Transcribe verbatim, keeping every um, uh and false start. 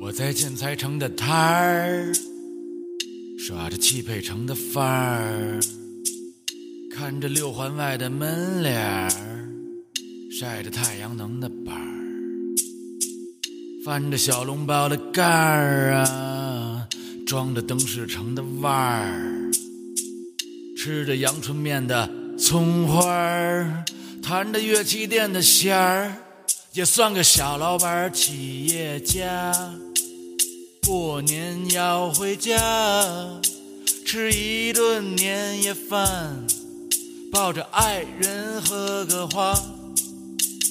我在建材城的摊儿，耍着汽配城的范儿，看着六环外的门脸儿，晒着太阳能的板儿，翻着小笼包的盖儿啊，装着灯饰城的腕儿，吃着阳春面的葱花儿，弹着乐器店的弦儿，也算个小老板企业家。过年要回家，吃一顿年夜饭，抱着爱人喝个话。